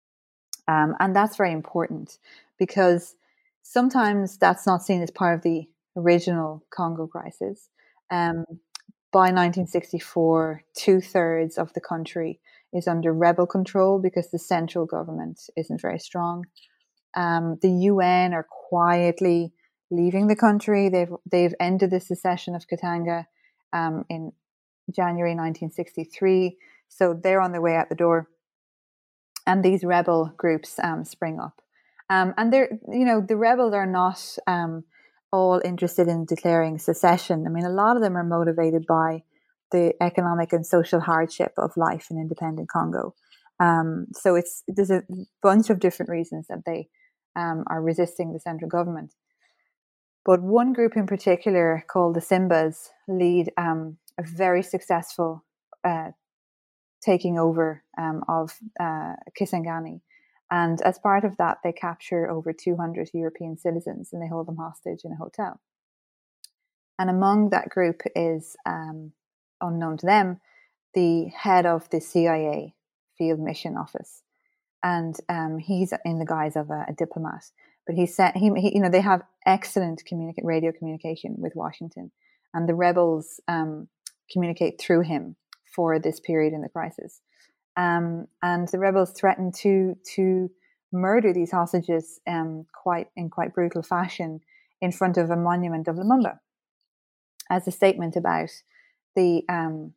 And that's very important because sometimes that's not seen as part of the original Congo crisis. by 1964, 2/3 of the country is under rebel control because the central government isn't very strong. The UN are quietly leaving the country. They've ended the secession of Katanga in January 1963, so they're on their way out the door. And these rebel groups spring up, and they're the rebels are not all interested in declaring secession. I mean, a lot of them are motivated by the economic and social hardship of life in independent Congo. So there's a bunch of different reasons that they are resisting the central government. But one group in particular, called the Simbas, lead a very successful taking over of Kisangani. And as part of that, they capture over 200 European citizens and they hold them hostage in a hotel. And among that group is, unknown to them, the head of the CIA Field Mission Office. And he's in the guise of a diplomat. But they have excellent radio communication with Washington. And the rebels communicate through him for this period in the crisis. And the rebels threaten to murder these hostages in quite brutal fashion in front of a monument of Lumumba, as a statement about the kind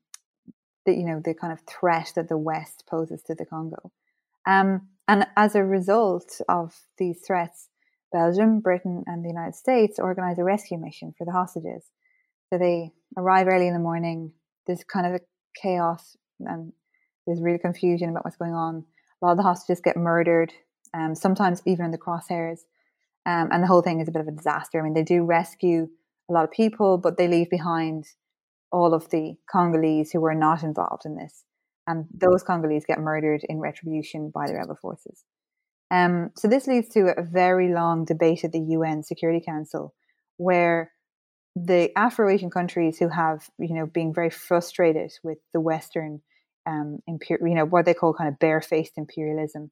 of threat that the West poses to the Congo. And as a result of these threats, Belgium, Britain, and the United States organize a rescue mission for the hostages. So they arrive early in the morning. There's kind of a chaos and there's really confusion about what's going on. A lot of the hostages get murdered, sometimes even in the crosshairs. And the whole thing is a bit of a disaster. I mean, they do rescue a lot of people, but they leave behind all of the Congolese who were not involved in this. And those Congolese get murdered in retribution by the rebel forces. So this leads to a very long debate at the UN Security Council, where the Afro-Asian countries who have, being very frustrated with the Western, what they call kind of barefaced imperialism,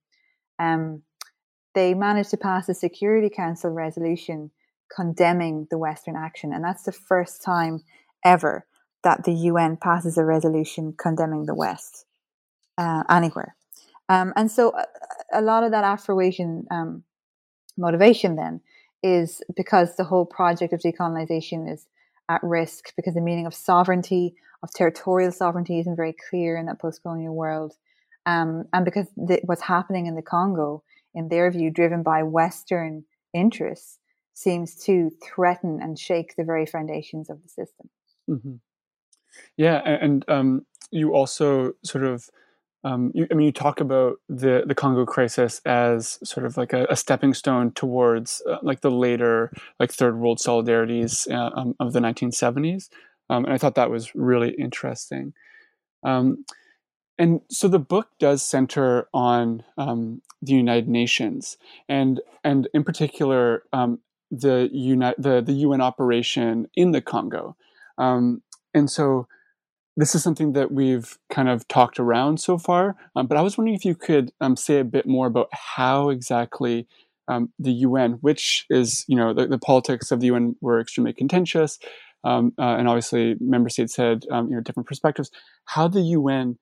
they managed to pass a Security Council resolution condemning the Western action. And that's the first time ever that the UN passes a resolution condemning the West anywhere. And so a lot of that Afro-Asian motivation then is because the whole project of decolonization is at risk, because the meaning of sovereignty, of territorial sovereignty, isn't very clear in that post-colonial world. And because what's happening in the Congo, in their view, driven by Western interests, seems to threaten and shake the very foundations of the system. Mm-hmm. Yeah, and you also sort of, you talk about the Congo crisis as sort of like a stepping stone towards like the later third world solidarities of the 1970s, and I thought that was really interesting. And so the book does center on the United Nations, and in particular the UN operation in the Congo, and so this is something that we've kind of talked around so far, but I was wondering if you could say a bit more about how exactly the UN, which is, the politics of the UN were extremely contentious, and obviously member states had different perspectives, how the UN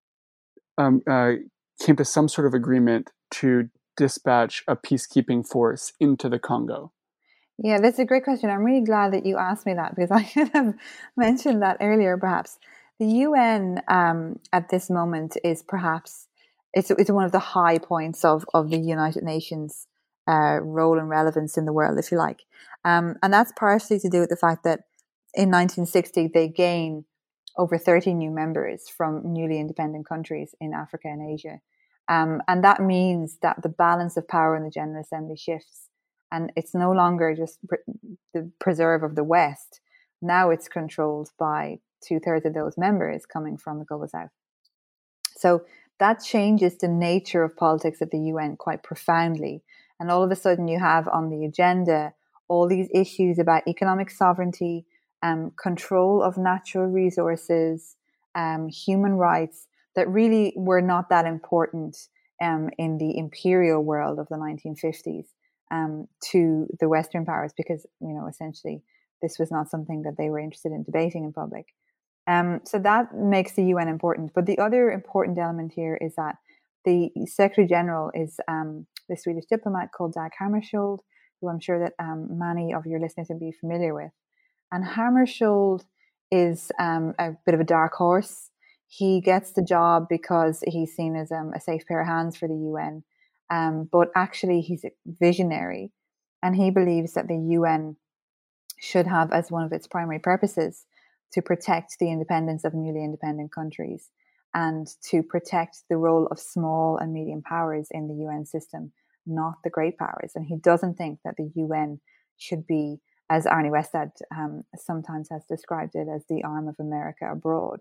came to some sort of agreement to dispatch a peacekeeping force into the Congo. Yeah, that's a great question. I'm really glad that you asked me that, because I could have mentioned that earlier, perhaps. The UN at this moment is perhaps, it's one of the high points of the United Nations role and relevance in the world, if you like. And that's partially to do with the fact that in 1960, they gain over 30 new members from newly independent countries in Africa and Asia. And that means that the balance of power in the General Assembly shifts. And it's no longer just the preserve of the West. Now it's controlled by 2/3 of those members coming from the Global South. So that changes the nature of politics at the UN quite profoundly. And all of a sudden you have on the agenda all these issues about economic sovereignty, control of natural resources, human rights, that really were not that important in the imperial world of the 1950s to the Western powers, because, essentially this was not something that they were interested in debating in public. So that makes the UN important. But the other important element here is that the Secretary General is the Swedish diplomat called Dag Hammarskjöld, who I'm sure that many of your listeners will be familiar with. And Hammarskjöld is a bit of a dark horse. He gets the job because he's seen as a safe pair of hands for the UN. But actually, he's a visionary, and he believes that the UN should have as one of its primary purposes to protect the independence of newly independent countries and to protect the role of small and medium powers in the UN system, not the great powers. And he doesn't think that the UN should be, as Arnie Westad sometimes has described it, as the arm of America abroad.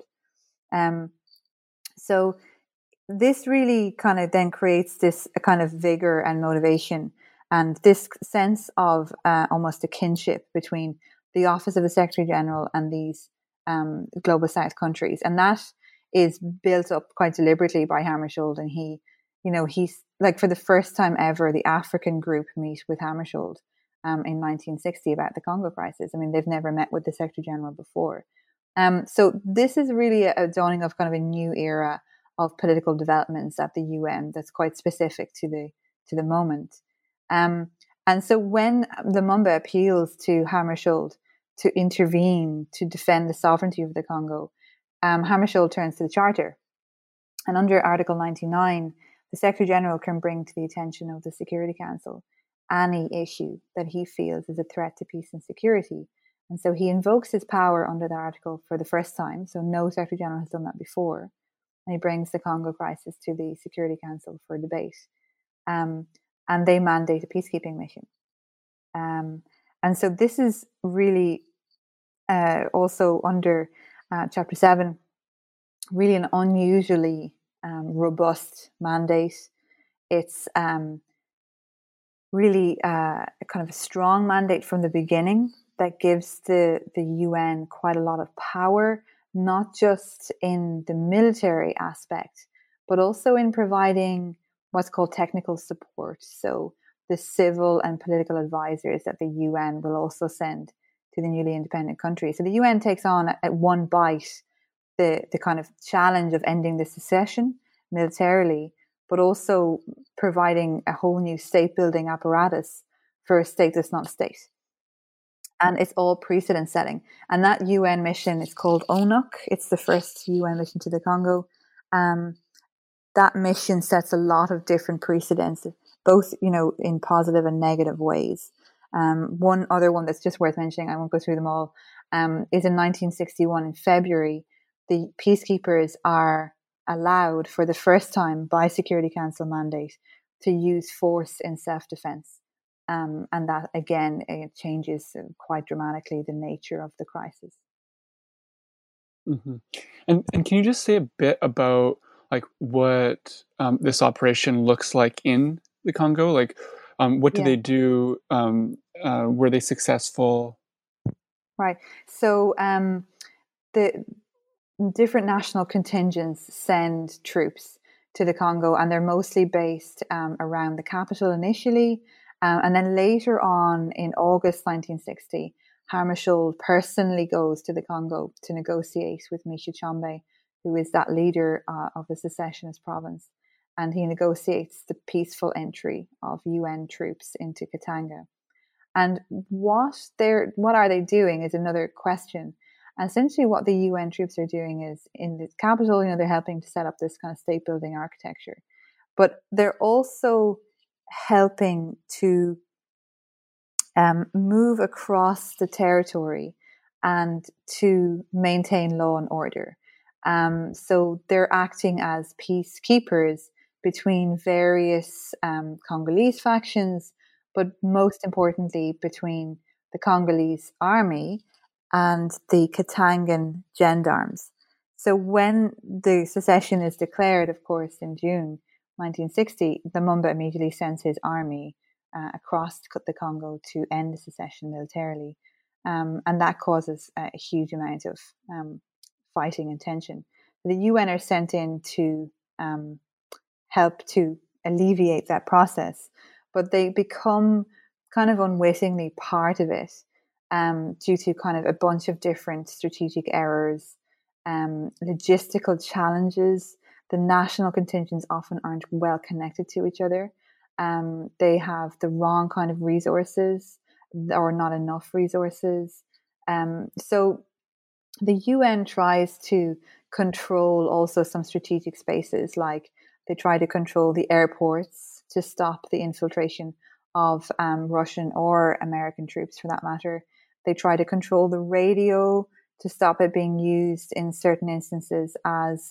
So this really kind of then creates this kind of vigor and motivation and this sense of almost a kinship between the Office of the Secretary General and these Global South countries. And that is built up quite deliberately by Hammarskjöld. And he's like, for the first time ever, the African group meet with Hammarskjöld in 1960 about the Congo crisis. I mean, they've never met with the Secretary General before. So this is really a dawning of kind of a new era of political developments at the UN that's quite specific to the moment. And so when Lumumba appeals to Hammarskjöld to intervene to defend the sovereignty of the Congo, Hammarskjöld turns to the Charter. And under Article 99, the Secretary General can bring to the attention of the Security Council any issue that he feels is a threat to peace and security. And so he invokes his power under the article for the first time. So no Secretary General has done that before. And he brings the Congo crisis to the Security Council for debate. And they mandate a peacekeeping mission. And so this is really also under Chapter 7, really an unusually robust mandate. It's really a kind of a strong mandate from the beginning that gives the UN quite a lot of power, not just in the military aspect, but also in providing what's called technical support. So the civil and political advisors that the UN will also send to the newly independent countries. So the UN takes on at one bite the kind of challenge of ending the secession militarily, but also providing a whole new state-building apparatus for a state that's not a state. And it's all precedent setting. And that UN mission is called ONUC. It's the first UN mission to the Congo. That mission sets a lot of different precedents, both, in positive and negative ways. One other one that's just worth mentioning, I won't go through them all, is in 1961 in February, the peacekeepers are allowed for the first time by Security Council mandate to use force in self-defense. And that, again, it changes quite dramatically the nature of the crisis. Mm-hmm. And can you just say a bit about what this operation looks like in the Congo? What do they do? Were they successful? Right. So the different national contingents send troops to the Congo, and they're mostly based around the capital initially. And then later on in August 1960, Hammarskjöld personally goes to the Congo to negotiate with Michel Tshombe, who is that leader of the secessionist province. And he negotiates the peaceful entry of UN troops into Katanga. And what are they doing is another question. And essentially what the UN troops are doing is in the capital, they're helping to set up this kind of state building architecture. But they're also helping to move across the territory and to maintain law and order. So they're acting as peacekeepers between various Congolese factions, but most importantly between the Congolese army and the Katangan gendarmes. So when the secession is declared, of course, in June 1960, Lumumba immediately sends his army across the Congo to end the secession militarily. And that causes a huge amount of fighting and tension. The UN are sent in to help to alleviate that process, but they become kind of unwittingly part of it due to kind of a bunch of different strategic errors logistical challenges. The national contingents often aren't well connected to each other. They have the wrong kind of resources or not enough resources. So the UN tries to control also some strategic spaces, like they try to control the airports to stop the infiltration of Russian or American troops, for that matter. They try to control the radio to stop it being used in certain instances as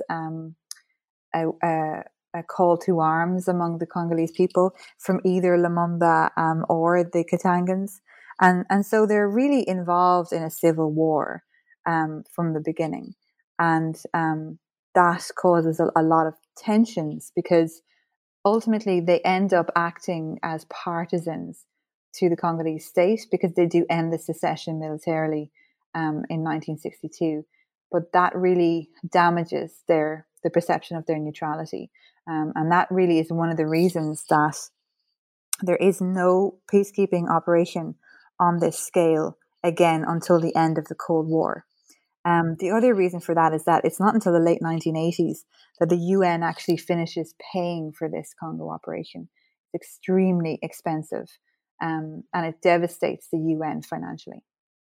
a call to arms among the Congolese people from either Lumumba or the Katangans. And so they're really involved in a civil war from the beginning. And that causes a lot of tensions, because ultimately they end up acting as partisans to the Congolese state, because they do end the secession militarily in 1962. But that really damages the perception of their neutrality. And that really is one of the reasons that there is no peacekeeping operation on this scale again until the end of the Cold War. The other reason for that is that it's not until the late 1980s that the UN actually finishes paying for this Congo operation. It's extremely expensive, and it devastates the UN financially.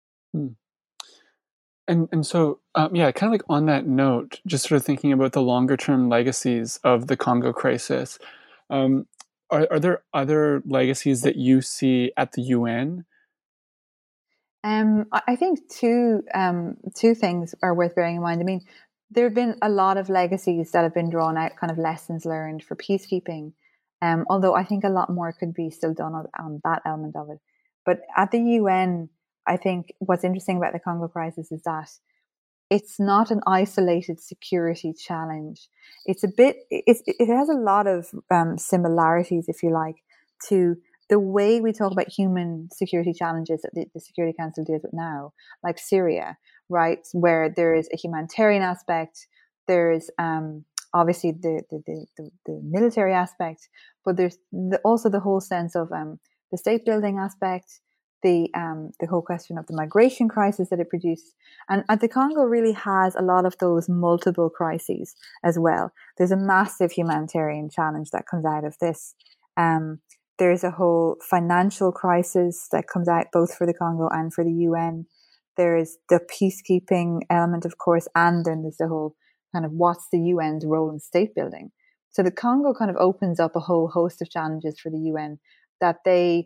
And so, kind of like on that note, just sort of thinking about the longer term legacies of the Congo crisis, are there other legacies that you see at the UN? I think two things are worth bearing in mind. I mean, there have been a lot of legacies that have been drawn out, kind of lessons learned for peacekeeping. Although I think a lot more could be still done on that element of it. But at the UN, I think what's interesting about the Congo crisis is that it's not an isolated security challenge. It has a lot of similarities, if you like, to the way we talk about human security challenges that the Security Council deals with now, like Syria, right, where there is a humanitarian aspect, there's obviously the military aspect, but there's also the whole sense of the state building aspect, the whole question of the migration crisis that it produced. And the Congo really has a lot of those multiple crises as well. There's a massive humanitarian challenge that comes out of this. There's a whole financial crisis that comes out both for the Congo and for the UN. There's the peacekeeping element, of course, and then there's the whole kind of what's the UN's role in state building. So the Congo kind of opens up a whole host of challenges for the UN that they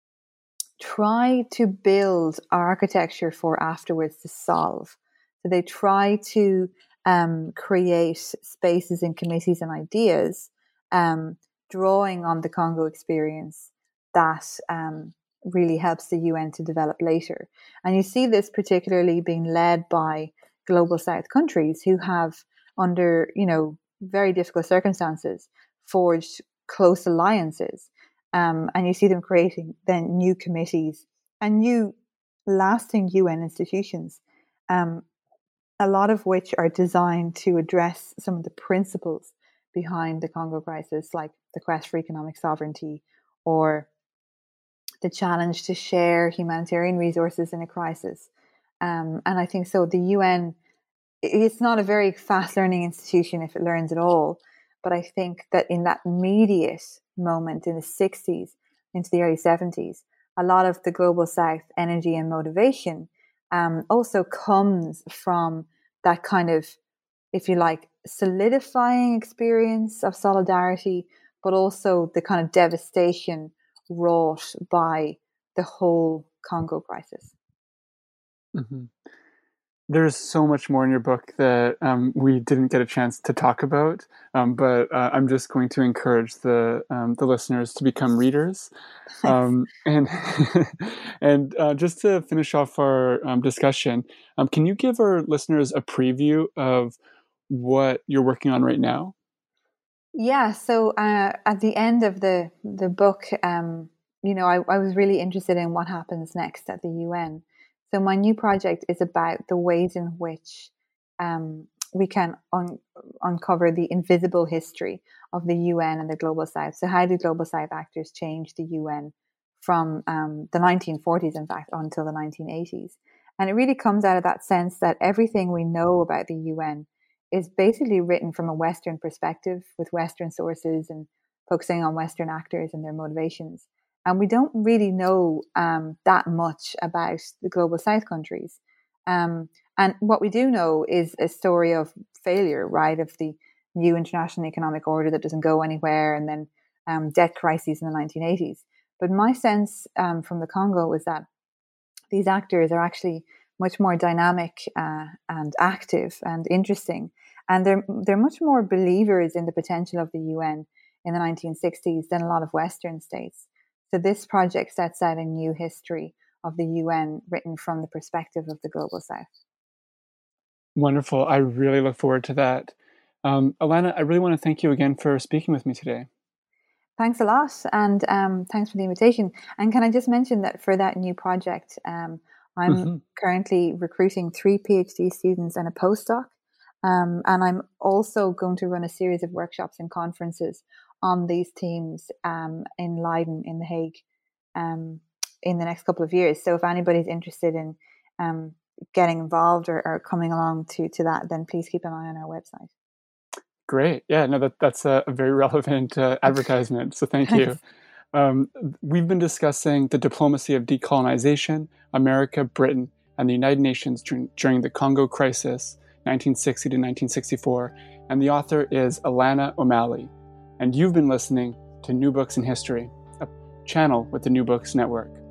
try to build architecture for afterwards to solve. So they try to create spaces and committees and ideas, drawing on the Congo experience that really helps the UN to develop later. And you see this particularly being led by global South countries who have, under very difficult circumstances, forged close alliances. And you see them creating then new committees and new lasting UN institutions, a lot of which are designed to address some of the principles behind the Congo crisis, like the quest for economic sovereignty or the challenge to share humanitarian resources in a crisis. And I think so the UN, it's not a very fast learning institution if it learns at all. But I think that in that immediate moment in the 60s into the early 70s, a lot of the Global South energy and motivation also comes from that kind of, if you like, solidifying experience of solidarity, but also the kind of devastation wrought by the whole Congo crisis. Mm-hmm. There's so much more in your book that we didn't get a chance to talk about, but I'm just going to encourage the listeners to become readers. And and just to finish off our discussion, can you give our listeners a preview of what you're working on right now? Yeah, so at the end of the book, I was really interested in what happens next at the UN. So my new project is about the ways in which we can uncover the invisible history of the UN and the Global South. So how do Global South actors change the UN from the 1940s, in fact, until the 1980s? And it really comes out of that sense that everything we know about the UN is basically written from a Western perspective with Western sources and focusing on Western actors and their motivations. And we don't really know that much about the global South countries. And what we do know is a story of failure, right, of the new international economic order that doesn't go anywhere, and then debt crises in the 1980s. But my sense from the Congo was that these actors are actually much more dynamic and active and interesting. And they're much more believers in the potential of the UN in the 1960s than a lot of Western states. So this project sets out a new history of the UN written from the perspective of the Global South. Wonderful. I really look forward to that. Alana, I really want to thank you again for speaking with me today. Thanks a lot, and thanks for the invitation. And can I just mention that for that new project, I'm currently recruiting 3 PhD students and a postdoc, and I'm also going to run a series of workshops and conferences on these themes in Leiden, in The Hague, in the next couple of years. So if anybody's interested in getting involved or coming along to that, then please keep an eye on our website. Great. Yeah, no, that's a very relevant advertisement. So thank you. We've been discussing the diplomacy of decolonization, America, Britain, and the United Nations during the Congo crisis, 1960 to 1964. And the author is Alana O'Malley. And you've been listening to New Books in History, a channel with the New Books Network.